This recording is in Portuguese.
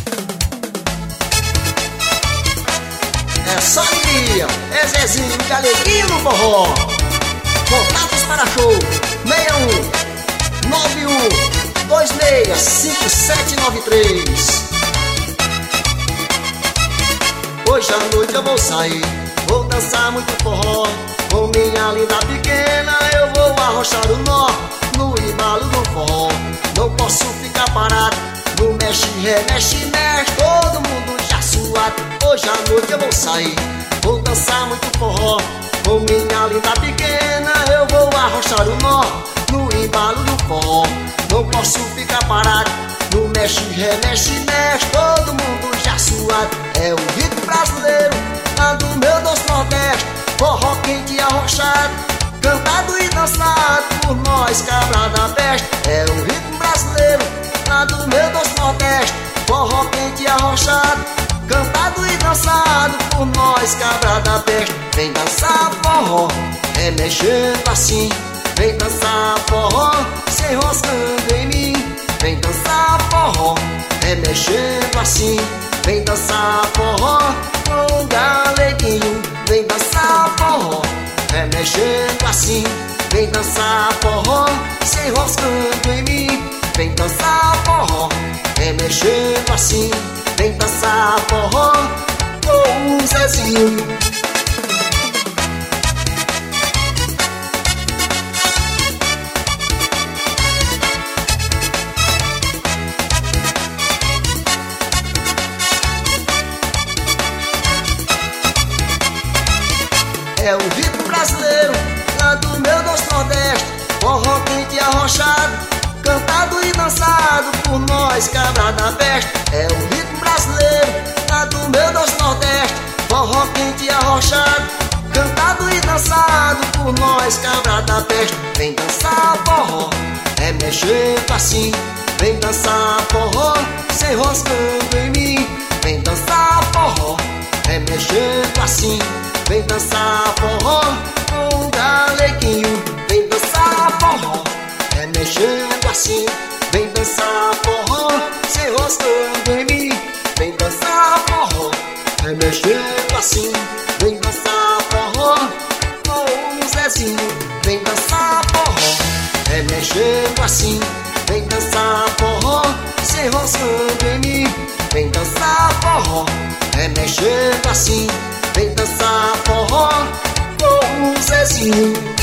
É só alegria, é Zezinho, galeguinho no forró. Contatos para show 61 91 26 5793. Hoje à noite eu vou sair, vou dançar muito forró. Com minha linda pequena eu vou arrochar o nó no embalo do forró. Não posso ficar parado, no mexe, remexe, mexe, todo mundo já suado. Hoje à noite eu vou sair, vou dançar muito forró. Com minha linda pequena eu vou arrochar o nó no embalo do forró. Não posso ficar parado, no mexe, remexe, mexe, todo mundo já suado. É o ritmo brasileiro, lá do meu doce nordeste. Forró quente e arrochado, cantado e dançado por nós, cabra da peste. É o ritmo brasileiro, lá do meu doce nordeste. Forró quente e arrochado, cantado e dançado por nós, cabra da peste. Vem dançar forró, é mexendo assim. Vem dançar forró, se enroscando em mim. Vem dançar forró, é mexendo assim. Vem dançar forró com galeguinho. Vem dançar forró, é mexendo assim. Vem dançar forró, se enroscando em mim. Vem dançar forró, é mexendo assim. Vem dançar forró com o Zezinho. É o ritmo brasileiro, lá do meu doce nordeste. Forró quente e arrochado, cantado e dançado por nós, cabra da peste. É o ritmo brasileiro, lá do meu doce nordeste. Forró quente e arrochado, cantado e dançado por nós, cabra da peste. Vem dançar forró, é mexendo assim. Vem dançar forró, se enroscando em mim. Vem dançar forró, é mexendo assim. Vem dançar forró com galeguinho. Vem dançar forró, é mexendo assim. Vem dançar forró, se enroscando em mim. Vem dançar forró, é mexendo assim. Vem dançar forró com o Zezinho. Vem dançar forró, é mexendo assim. Vem dançar forró, se enroscando em mim. Vem dançar forró, é mexendo assim. Vem dançar forró com o Zezinho.